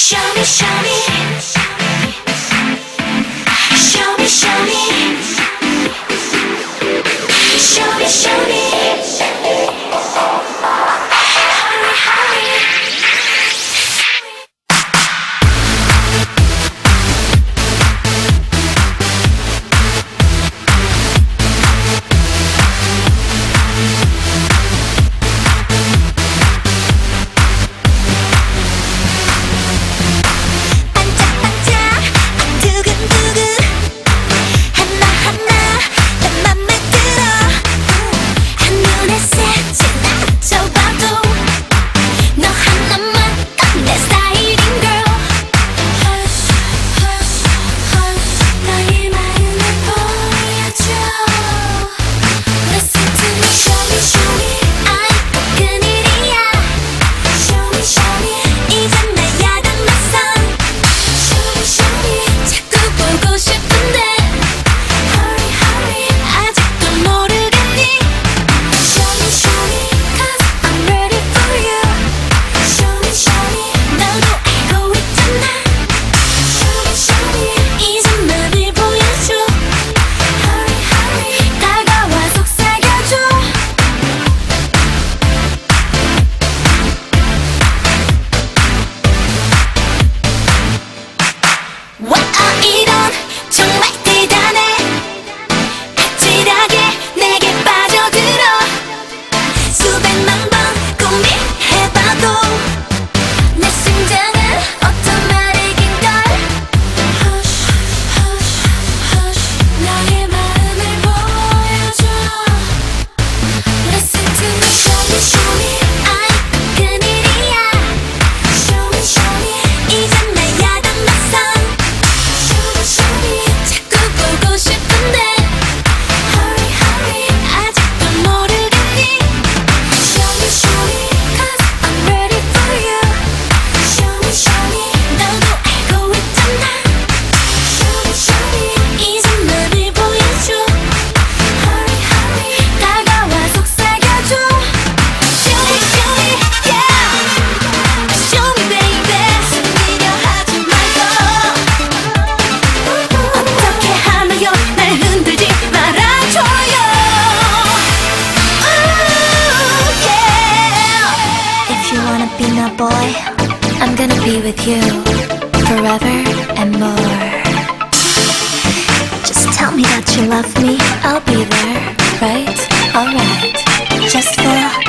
Show me, show me. Show me, show me. Show me, show me. Hurry, hurry. 이런 정말 대단해. 아찔하게 내게 빠져들어. 수백만 번 고민해봐도 내 심장은 automatic인걸. Hush, hush, hush. 나의 마음을 보여줘. Listen to me, show me, show me. 아이 큰일이야. Show me, show me. 이젠 나야 낯선. 자꾸 보고 싶은데 Hurry, hurry. 아직도 모르겠니? Show me, show me. Cause I'm ready for you. Show me, show me. 너도 알고 있잖아. Show me, show me. 이제 나를 보여줘. Hurry, hurry. 다가와 속삭여줘. Show me, show me. Yeah. Show me, baby. 숨기려 하지 말고. 어떻게 하나요? 날 흔들지 말아줘요. Ooh, yeah. If you wanna be my boy, I'm gonna be with you forever and more. Just tell me that you love me, I'll be there, right? Alright, just for